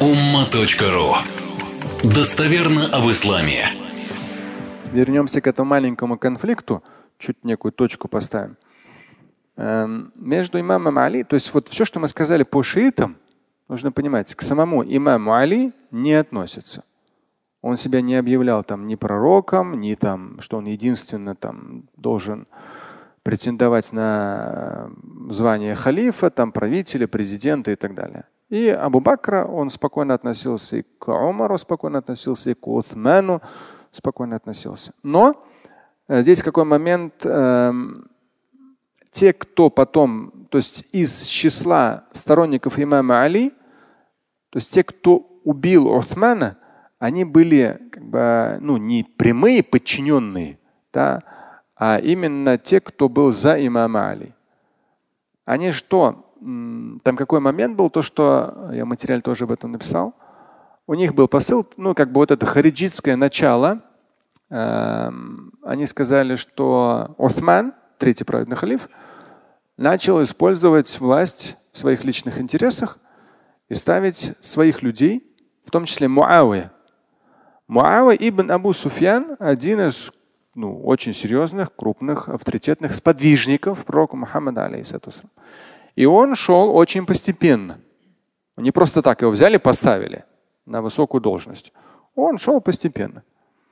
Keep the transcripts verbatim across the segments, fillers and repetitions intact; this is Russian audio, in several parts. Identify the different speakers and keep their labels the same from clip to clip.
Speaker 1: umma.ru. Достоверно об исламе.
Speaker 2: Вернемся к этому маленькому конфликту, чуть некую точку поставим. Эм, между имамом Али, то есть вот все, что мы сказали по шиитам, нужно понимать, к самому имаму Али не относится. Он себя не объявлял там ни пророком, ни там, что он единственно там должен претендовать на звание халифа, там правителя, президента и так далее. И Абу Бакра, он спокойно относился и к Умару, спокойно относился и к Уthману, спокойно относился. Но э, здесь какой момент? Э, те, кто потом, то есть из числа сторонников имама Али, то есть те, кто убил Уthмана, они были как бы, ну, не прямые подчиненные, да, а именно те, кто был за имама Али. Они что? Там какой момент был, то, что я в материале тоже об этом написал. У них был посыл, ну, как бы вот это хариджитское начало. Эм, они сказали, что Осман, третий праведный халиф, начал использовать власть в своих личных интересах и ставить своих людей, в том числе Муавия. Муавия ибн Абу Суфьян, один из ну, очень серьезных, крупных, авторитетных сподвижников пророка Мухаммада, алейхиссалату. И он шел очень постепенно. Не просто так его взяли, поставили на высокую должность. Он шел постепенно.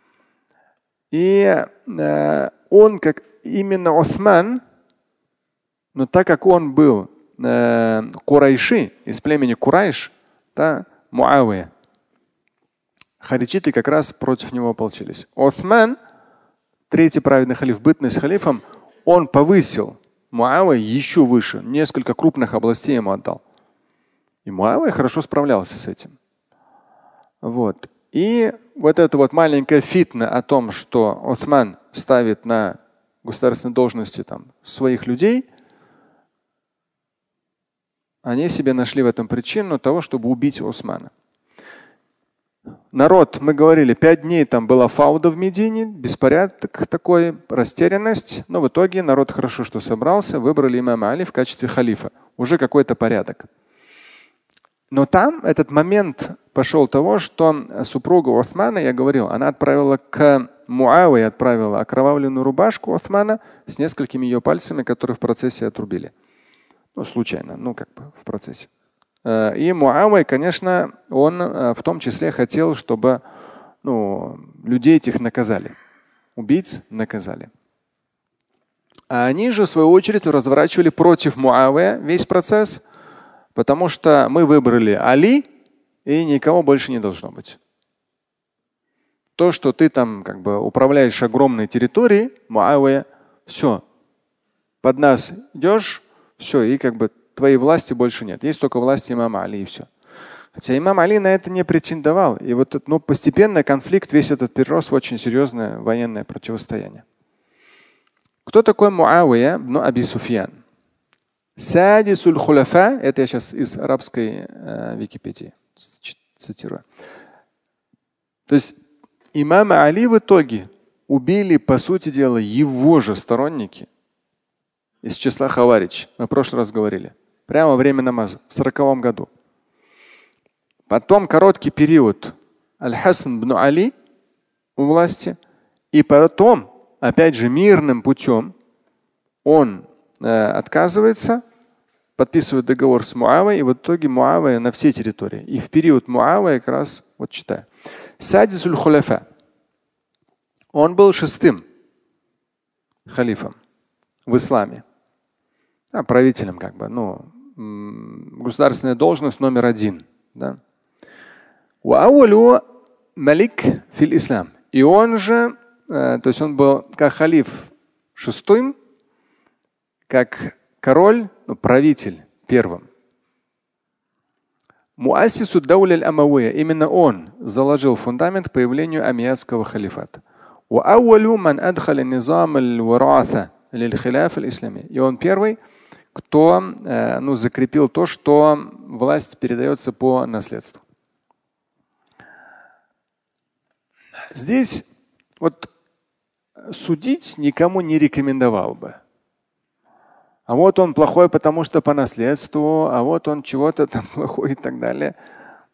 Speaker 2: И э, он, как именно Осман, но так как он был э, Курайши, из племени Курайш, да, Муавия, хариджиты как раз против него ополчились. Осман, третий праведный халиф, бытность халифом, он повысил Муавия еще выше, несколько крупных областей ему отдал. И Муавия хорошо справлялся с этим. Вот. И вот эта вот маленькая фитна о том, что Осман ставит на государственные должности там своих людей, они себе нашли в этом причину того, чтобы убить Османа. Народ, мы говорили, пять дней там была фауда в Медине, беспорядок такой, растерянность. Но в итоге народ хорошо, что собрался, выбрали имама Али в качестве халифа. Уже какой-то порядок. Но там этот момент пошел того, что супруга Османа, я говорил, она отправила к Муавии, отправила окровавленную рубашку Османа с несколькими ее пальцами, которые в процессе отрубили. Ну, случайно, ну как бы в процессе. И Муавия, конечно, он в том числе хотел, чтобы ну, людей этих наказали. Убийц наказали. А они же, в свою очередь, разворачивали против Муавия весь процесс, потому что мы выбрали Али, и никого больше не должно быть. То, что ты там как бы управляешь огромной территорией, Муавия, все, под нас идешь, все, и как бы твоей власти больше нет. Есть только власть имама Али и все. Хотя имам Али на это не претендовал. И вот ну, постепенно конфликт весь этот перерос в очень серьезное военное противостояние. Кто такой Муавия ибн Аби Суфьян? Садисуль хуляфа, это я сейчас из арабской э, Википедии цитирую. То есть имама Али в итоге убили, по сути дела, его же сторонники из числа хаваридж. Мы в прошлый раз говорили. Прямо во время намаза, в сороковом году. Потом короткий период Аль-Хасан ибн Али у власти. И потом, опять же, мирным путем он э, отказывается, подписывает договор с Муавией, и в итоге Муавия на всей территории. И в период Муавия как раз, вот читаю. Садисуль хуляфа. Он был шестым халифом в исламе. А, правителем, как бы, ну, государственная должность номер один. Да. Малик фил ислам. И он же, э, то есть он был как халиф шестым, как король, ну, правитель первым. Муассису дауля аль-Амавия. Именно он заложил фундамент к появлению амиядского халифата. И он первый, кто ну, закрепил то, что власть передается по наследству. Здесь вот судить никому не рекомендовал бы. А вот он плохой, потому что по наследству, а вот он чего-то там плохой и так далее.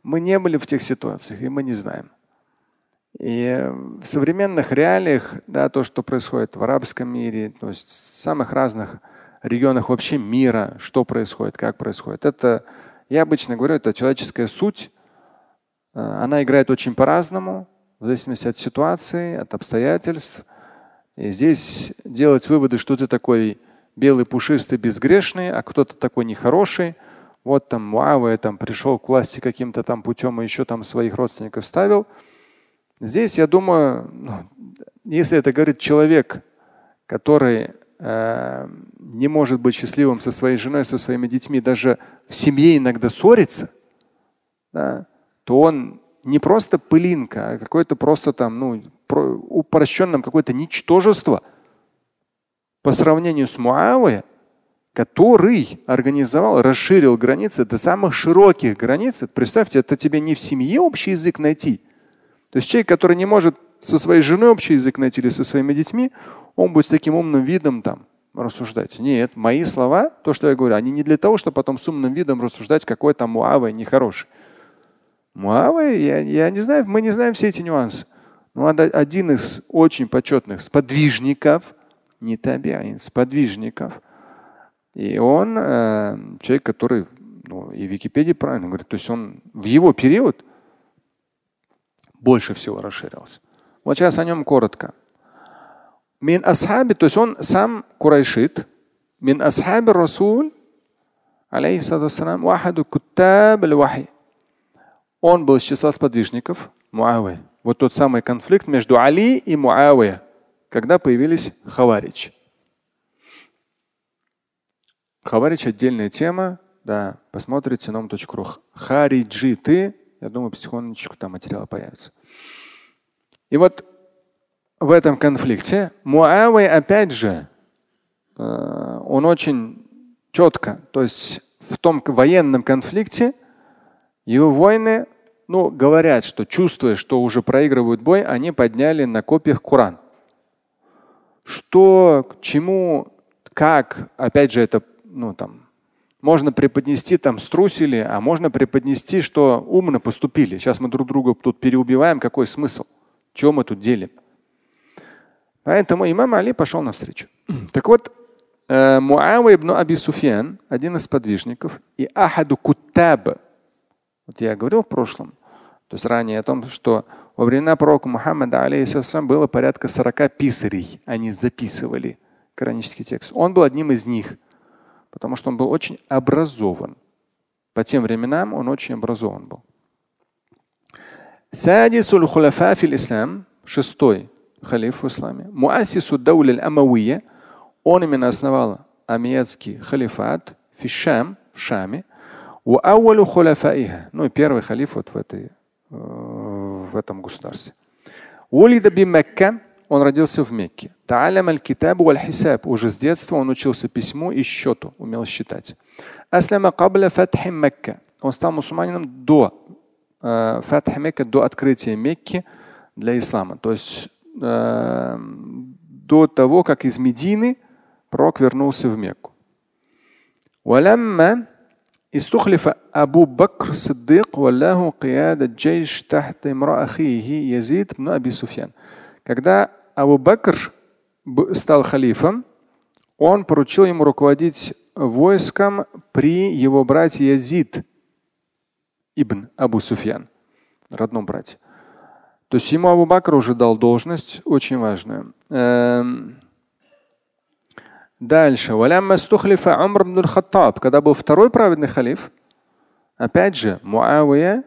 Speaker 2: Мы не были в тех ситуациях, и мы не знаем. И в современных реалиях, да, то, что происходит в арабском мире, то есть в самых разных регионах вообще мира, что происходит, как происходит, это, я обычно говорю, это человеческая суть. Она играет очень по-разному, в зависимости от ситуации, от обстоятельств. И здесь делать выводы, что ты такой белый, пушистый, безгрешный, а кто-то такой нехороший. Вот там Муавия там пришел к власти каким-то там путем и еще там своих родственников ставил. Здесь, я думаю, ну, если это говорит человек, который э, не может быть счастливым со своей женой, со своими детьми, даже в семье иногда ссорится, да, то он не просто пылинка, а какое-то просто там, ну, упрощенным какое-то ничтожество по сравнению с Муавией, который организовал, расширил границы до самых широких границ. Представьте, это тебе не в семье общий язык найти. То есть человек, который не может со своей женой общий язык найти или со своими детьми, он будет с таким умным видом там рассуждать. Нет, мои слова, то, что я говорю, они не для того, чтобы потом с умным видом рассуждать, какой там Муавия нехороший. Муавия, я, я не знаю, мы не знаем все эти нюансы. Но один из очень почетных сподвижников, не табиин, сподвижников, и он э, человек, который, ну, и в Википедии правильно говорит, то есть он в его период больше всего расширился. Вот сейчас о нем коротко. Мин асхаби, то есть он сам курайшит. Мин асхаби расуль, алейхиссалату вассалам, вахаду куттаб аль-вахи. Он был из числа сподвижников Муавия. Вот тот самый конфликт между Али и Муавия, когда появились хаваридж. Хаваридж — отдельная тема. Да, посмотрите ном точка ру. Хариджиты. Я думаю, потихонечку там материалы появятся. И вот в этом конфликте Муавия, опять же, он очень четко, то есть в том военном конфликте его воины, ну, говорят, что чувствуя, что уже проигрывают бой, они подняли на копьях Коран. Что, к чему, как, опять же, это, ну, там, можно преподнести, там, струсили, а можно преподнести, что умно поступили. Сейчас мы друг друга тут переубиваем, какой смысл? Чего мы тут делим? Поэтому имам Али пошел навстречу. Так вот, Муавия ибн Аби Суфьян, один из подвижников, и ахаду куттаб. Вот я говорил в прошлом, то есть ранее о том, что во времена пророка Мухаммада алейхиссалям было порядка сорока писарей. Они записывали коранический текст. Он был одним из них, потому что он был очень образован. По тем временам он очень образован был. Садисуль хуляфа фил ислам, шестой халиф в исламе. Муассису дауля аль-Амавия, он именно основал амиядский халифат в Шам, в Шаме. Уауалу хуляфаиха, ну и первый халиф вот в, этой, в этом государстве. Улида би Мекка, он родился в Мекке. Та'алям аль-китаб валь-хисаб, уже с детства он учился письму и счету, умел считать. Аслама кабля фатхи Мекка, он стал мусульманином до э, фатхи Мекка, до открытия Мекки для ислама. То есть э, до того, как из Медины пророк вернулся в Мекку. Валамма استخلف أبو بكر الصديق والله قيادة الجيش تحت امرأ أخيه يزيد بن أبي سفيان. Когда Абу Бакр стал халифом, он поручил ему руководить войском при его брате Язид ибн Абу Суфьян, родном брате. То есть ему Абу Бакр уже дал должность очень важную. Дальше. Когда был второй праведный халиф, опять же, Муавия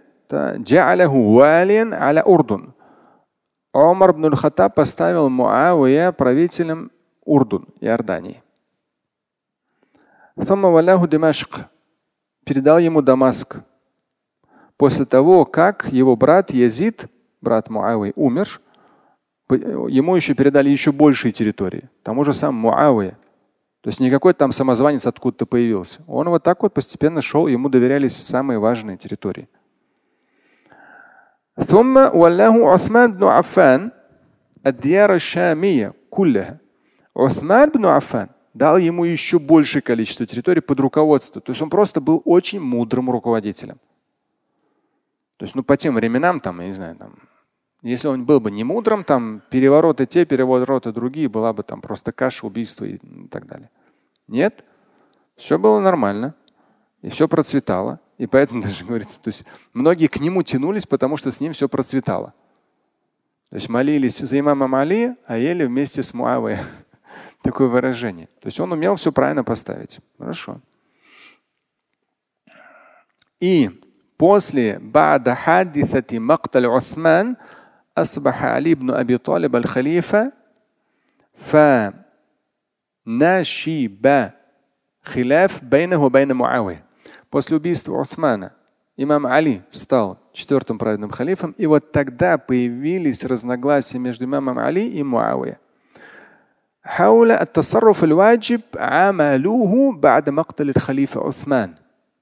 Speaker 2: Умар ибн аль-Хаттаб поставил Муавия правителем Урдун, Иордании. Передал ему Дамаск. После того, как его брат Язид, брат Муавии, умер, ему еще передали еще большие территории. Тому же сам Муавия. То есть не какой-то там самозванец откуда-то появился. Он вот так вот постепенно шел, ему доверялись самые важные территории. ثم والله عثمان بن عفان الديار الشامية كلها. Усман бн Аффан дал ему еще большее количество территорий под руководство. То есть он просто был очень мудрым руководителем. То есть, ну, по тем временам, там, я не знаю, там, если он был бы не мудрым, там перевороты те, перевороты другие, была бы там просто каша, убийство и так далее. Нет, все было нормально, и все процветало. И поэтому даже говорится, то есть многие к нему тянулись, потому что с ним все процветало. То есть молились за имамом Али, а ели вместе с Муавией. Такое выражение. То есть он умел все правильно поставить. Хорошо. И после ба'да хадисати макталь Усман أصبح علي بن أبي طالب الخليفة فنشب خلاف بينه وبين معاوية. После убийства Усмана имам Али стал четвертым праведным халифом, и вот тогда появились разногласия между имамом Али и Муавией. حول التصرف الواجب عملوه بعد مقتل الخليفة عثمان.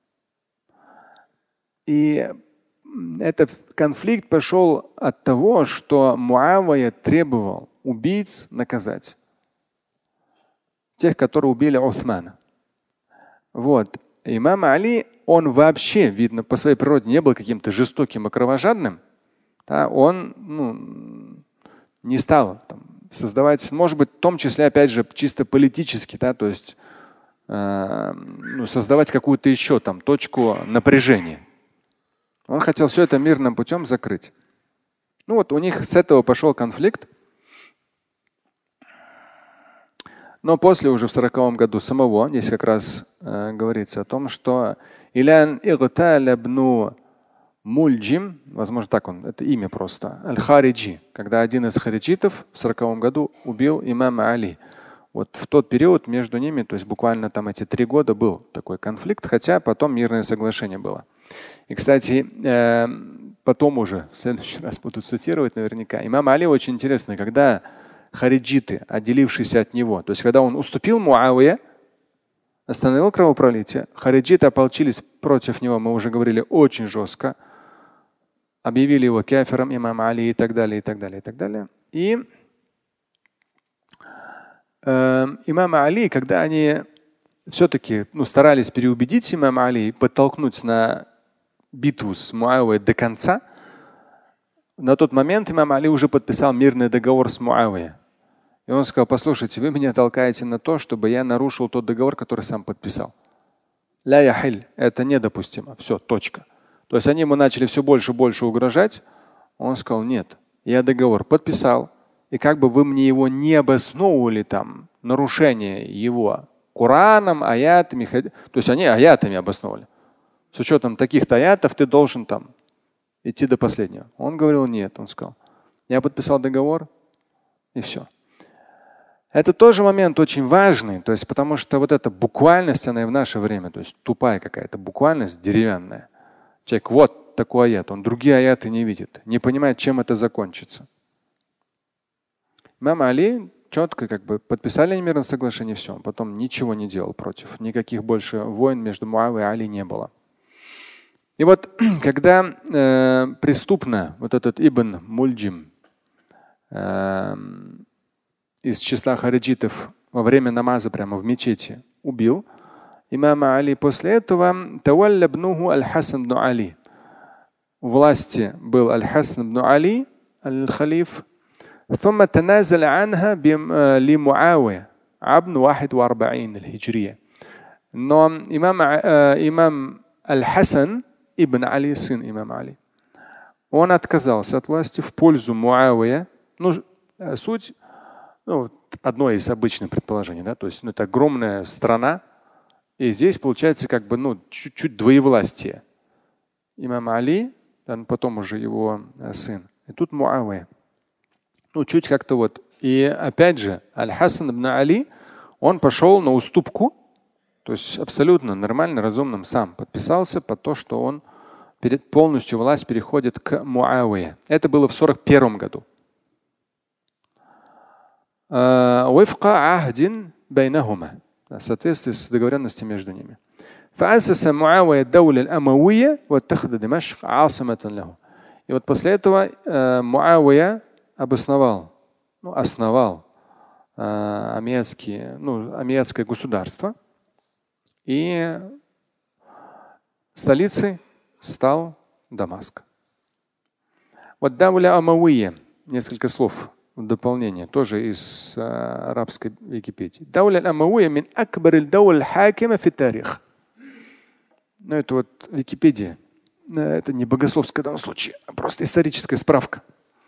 Speaker 2: И этот конфликт пошел от того, что Муавия требовал убийц наказать. Тех, которые убили Усмана. Вот. Имам Али, он вообще, видно, по своей природе не был каким-то жестоким и кровожадным. Да, он ну, не стал там, создавать, может быть, в том числе, опять же, чисто политически, да, то есть э, ну, создавать какую-то еще там точку напряжения. Он хотел все это мирным путем закрыть. Ну вот у них с этого пошел конфликт. Но после уже в сороковом году самого, здесь как раз э, говорится о том, что Илян Игталябну Мульджим, возможно так он, это имя просто, Аль-Хариджи, когда один из хариджитов в сороковом году убил имама Али. Вот в тот период между ними, то есть буквально там эти три года был такой конфликт, хотя потом мирное соглашение было. И, кстати, э, потом уже, в следующий раз буду цитировать наверняка, имам Али очень интересно, когда хариджиты, отделившиеся от него, то есть когда он уступил Муавия, остановил кровопролитие, хариджиты ополчились против него, мы уже говорили, очень жестко, объявили его кафиром, имам Али и так далее, и так далее, и так далее. И э, имам Али, когда они все-таки ну, старались переубедить имама Али и подтолкнуть на битву с Муавией до конца, на тот момент имам Али уже подписал мирный договор с Муавией. И он сказал: послушайте, вы меня толкаете на то, чтобы я нарушил тот договор, который сам подписал. Ля яхиль, это недопустимо. Все, точка. То есть они ему начали все больше и больше угрожать. Он сказал: нет, я договор подписал. И как бы вы мне его не обосновывали там, нарушение его Кораном, аятами, то есть они аятами обосновывали. С учетом таких-то аятов ты должен там идти до последнего. Он говорил: нет, он сказал: я подписал договор и все. Это тоже момент очень важный, то есть потому что вот эта буквальность, она и в наше время, то есть тупая какая-то буквальность, деревянная. Человек вот такой аят, он другие аяты не видит, не понимает, чем это закончится. Имам Али четко как бы подписали мирное соглашение, все, он потом ничего не делал против, никаких больше войн между Муавией и Али не было. И вот когда э, преступно вот этот Ибн Мульджим э, из числа хариджитов во время намаза прямо в мечети убил имама Али, после этого тавалля бнуху Аль-Хасан бн Али. У власти был Аль-Хасан бн Али, аль-Халиф. ثم تنازل عنها لمعاوية عام واحد وأربعين الهجرية. Но имам, э, имам Аль-Хасан ибн Али, сын имама Али, он отказался от власти в пользу Муавия. Ну, суть, ну, одно из обычных предположений, да, то есть ну, это огромная страна, и здесь получается как бы ну, чуть-чуть двоевластие. Имам Али, потом уже его сын, и тут Муавия. Ну, чуть как-то вот. И опять же, Аль-Хасан ибн Али, он пошел на уступку, то есть абсолютно нормально, разумным сам подписался под то, что он перед полностью власть переходит к Муавие. Это было в сорок первом году. В соответствии с договоренностью между ними. И вот после этого Муавия обосновал, ну, основал э, амиатские, ну, амиатское государство, и столицей стал Дамаск. Вот дауля амавия. Несколько слов в дополнение, тоже из э, арабской Википедии. Дауля амавия мин акбар аль-даул хакима фи тарих. Ну это вот Википедия. Это не богословская в данном случае, а просто историческая справка.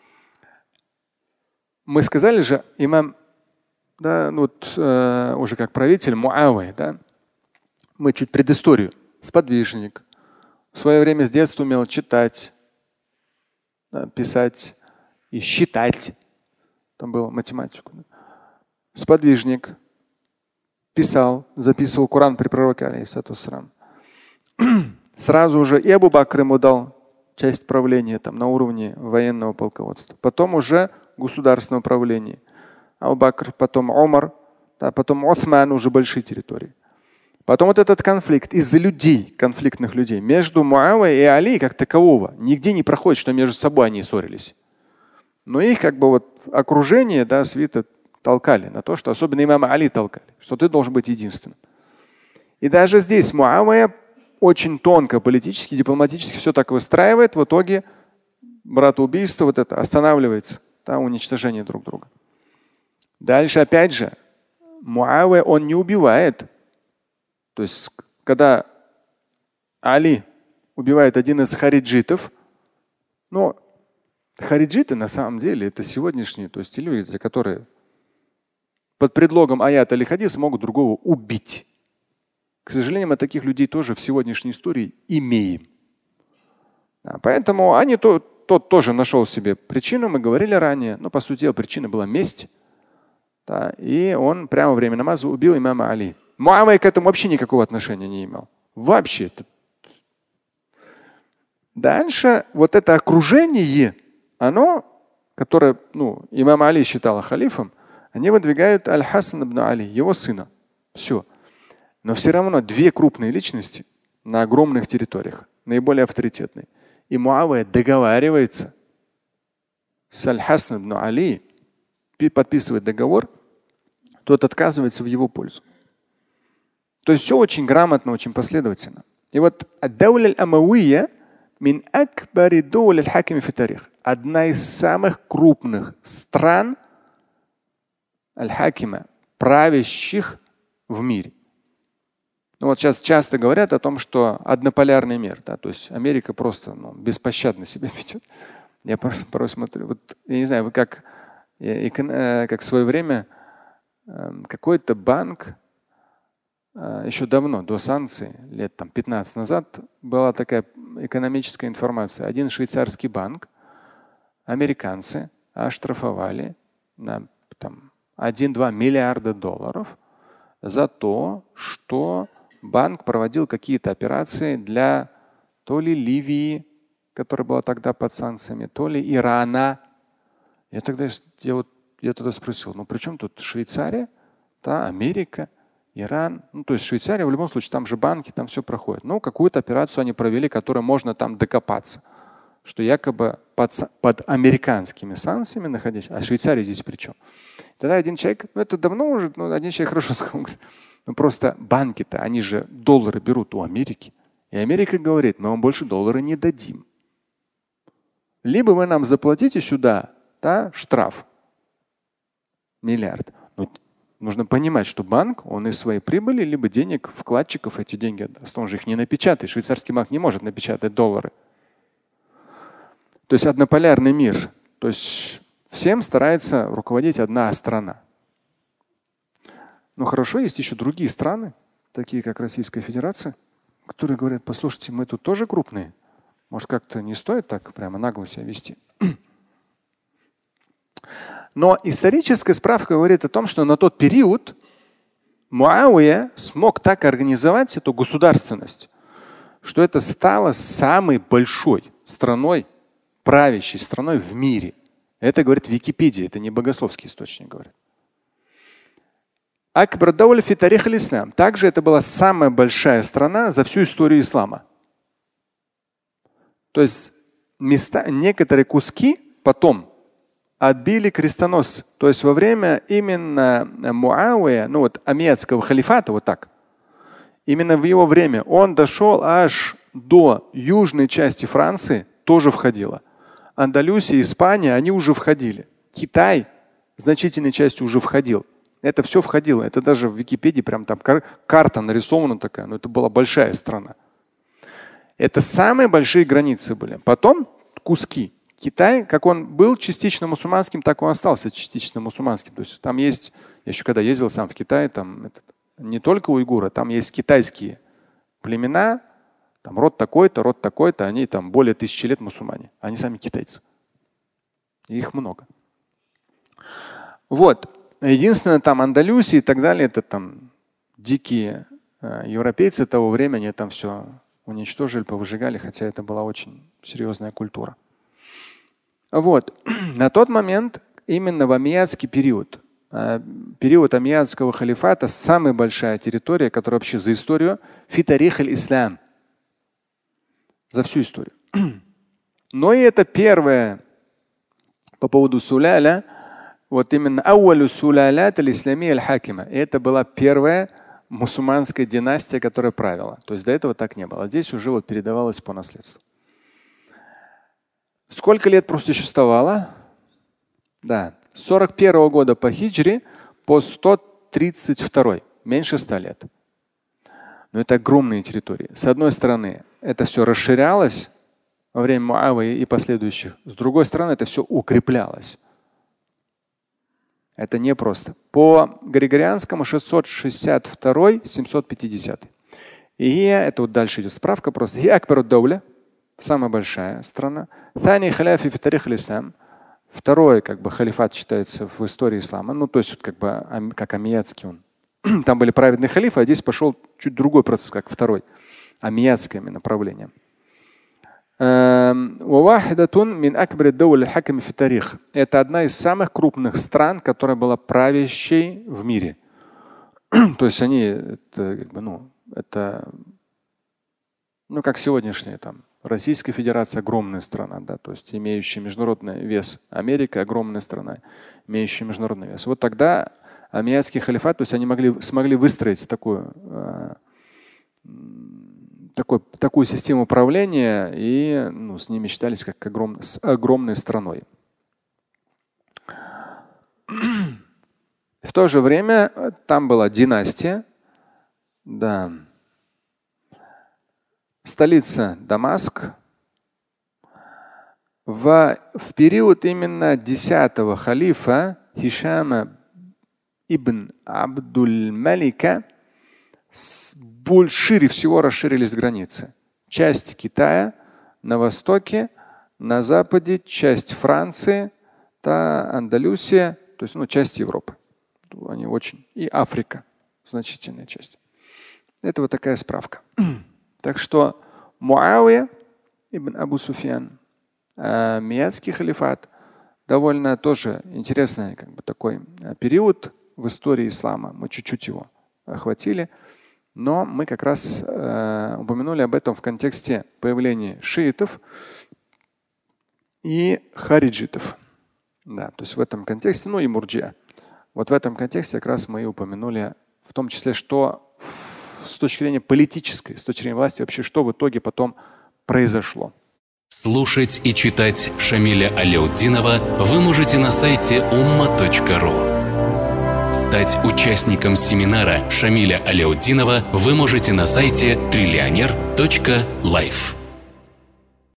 Speaker 2: Мы сказали же, имам, да, ну вот, э, уже как правитель Муавия, да, мы чуть предысторию. Сподвижник. В свое время с детства умел читать, да, писать и считать. Там было математику. Да. Сподвижник. Писал, записывал Коран при пророке, алейхиссалату вассалям. Сразу уже и Абу Бакр ему дал часть правления там, на уровне военного полководства. Потом уже государственное управление. Абу Бакр, потом Омар, да, потом Осман, уже большие территории. Потом вот этот конфликт из-за людей, конфликтных людей, между Муавией и Али как такового нигде не проходит, что между собой они ссорились. Но их как бы вот окружение, да, свита толкали на то, что особенно имама Али толкали, что ты должен быть единственным. И даже здесь Муавия очень тонко политически, дипломатически все так выстраивает, в итоге братоубийство вот это останавливается, да, уничтожение друг друга. Дальше опять же, Муавия он не убивает. То есть, когда Али убивает один из хариджитов, но хариджиты на самом деле это сегодняшние, то есть те люди, которые под предлогом аята или хадиса могут другого убить. К сожалению, мы таких людей тоже в сегодняшней истории имеем. А поэтому они, то, тот тоже нашел себе причину, мы говорили ранее, но по сути дела причина была месть. Да, и он прямо во время намаза убил имама Али. Муавия к этому вообще никакого отношения не имел. Вообще. Дальше вот это окружение, оно, которое ну, имам Али считал халифом, они выдвигают Аль-Хасан ибн Али, его сына. Все. Но все равно две крупные личности на огромных территориях, наиболее авторитетные. И Муавия договаривается с Аль-Хасан ибн Али, подписывает договор, тот отказывается в его пользу. То есть все очень грамотно, очень последовательно. И вот ад-дауля аль-амавия мин акбари дауля аль-хакими фи тарих. Одна из самых крупных стран аль-хакима, правящих в мире. Ну вот сейчас часто говорят о том, что однополярный мир, да, то есть Америка просто ну, беспощадно себя ведет. Я порой смотрю, вот, я не знаю, вы как, как в свое время какой-то банк еще давно, до санкций, лет там, пятнадцать назад, была такая экономическая информация. Один швейцарский банк американцы оштрафовали на там, один-два миллиарда долларов за то, что банк проводил какие-то операции для то ли Ливии, которая была тогда под санкциями, то ли Ирана. Я тогда, я вот, я тогда спросил, ну при чем тут Швейцария, да, Америка, Иран? Ну то есть Швейцария в любом случае, там же банки, там все проходит. Ну какую-то операцию они провели, которой можно там докопаться, что якобы под, под американскими санкциями находясь, а Швейцария здесь при чем? Тогда один человек, ну это давно уже, ну, один человек хорошо сказал, ну просто банки-то, они же доллары берут у Америки. И Америка говорит, мы вам больше доллара не дадим. Либо вы нам заплатите сюда, да, штраф миллиард. Но нужно понимать, что банк, он из своей прибыли, либо денег вкладчиков эти деньги отдаст. Он же их не напечатает. Швейцарский банк не может напечатать доллары. То есть однополярный мир. То есть всем старается руководить одна страна. Но хорошо, есть еще другие страны, такие как Российская Федерация, которые говорят, послушайте, мы тут тоже крупные. Может, как-то не стоит так прямо нагло себя вести. Но историческая справка говорит о том, что на тот период Муавия смог так организовать эту государственность, что это стало самой большой страной, правящей страной в мире. Это говорит Википедия, это не богословский источник говорит. Акбар дауля фи тарих аль-ислам. Также это была самая большая страна за всю историю ислама. То есть места, некоторые куски потом отбили крестоносцы. То есть во время именно Муавия, ну вот амиядского халифата, вот так, именно в его время он дошел аж до южной части Франции, тоже входило. Андалусия, Испания, они уже входили. Китай значительной частью уже входил. Это все входило. Это даже в Википедии прям там кар- карта нарисована такая. Но это была большая страна. Это самые большие границы были. Потом куски. Китай, как он был частично мусульманским, так он остался частично мусульманским. То есть там есть, я еще когда ездил сам в Китай, там это, не только уйгуры, там есть китайские племена, там род такой-то, род такой-то, они там более тысячи лет мусульмане. Они сами китайцы. И их много. Вот. Единственное, там Андалусия и так далее, это там дикие э, европейцы того времени, они там все уничтожили, повыжигали, хотя это была очень серьезная культура. Вот. На тот момент, именно в амиядский период, э, период амиядского халифата, самая большая территория, которая вообще за историю, фитарих аль-ислам. За всю историю. Но и это первое по поводу суляля, вот именно ауалю сулялят аль-ислами аль-хакима. Это была первая мусульманская династия, которая правила. То есть до этого так не было. Здесь уже вот передавалось по наследству. Сколько лет просуществовало? Да. С сорок первого года по хиджре по сто тридцать второй. Меньше ста лет. Но это огромные территории. С одной стороны, это все расширялось во время Муавии и последующих. С другой стороны, это все укреплялось. Это непросто. По Григорианскому шестьсот шестьдесят второй — семьсот пятидесятый. И это вот дальше идет справка просто. И Акбару Дауля, самая большая страна. Тани халяфи фи тарих аль-ислам. Второй как бы халифат считается в истории ислама. Ну, то есть вот как бы как амиядский он. Там были праведные халифы, а здесь пошел чуть другой процесс, как второй. Амиядское направление. Это одна из самых крупных стран, которая была правящей в мире. То есть они, это, как бы, ну, это, ну, как сегодняшняя там Российская Федерация — огромная страна, да, то есть имеющая международный вес. Америка — огромная страна, имеющая международный вес. Вот тогда амиядский халифат, то есть они могли, смогли выстроить такую, э, такой, такую систему управления и ну, с ними считались как огром, с огромной страной. В то же время там была династия, да. Столица Дамаск. В, в период именно десятого халифа Хишама ибн Абдуль-Малика больше, шире всего расширились границы. Часть Китая на востоке, на западе часть Франции, та Андалусия, то есть ну, часть Европы. Они очень. И Африка, значительная часть. Это вот такая справка. Так что Муавия ибн Абу Суфьян, амиядский халифат, довольно тоже интересный как бы, такой период в истории ислама. Мы чуть-чуть его охватили, но мы как раз э, упомянули об этом в контексте появления шиитов и хариджитов. Да, то есть в этом контексте, ну и мурджиа. Вот в этом контексте как раз мы и упомянули, в том числе, что с точки зрения политической, с точки зрения власти, вообще что в итоге потом произошло.
Speaker 1: Слушать и читать Шамиля Аляутдинова вы можете на сайте умма точка ру. Стать участником семинара Шамиля Аляутдинова вы можете на сайте триллионер точка лайф.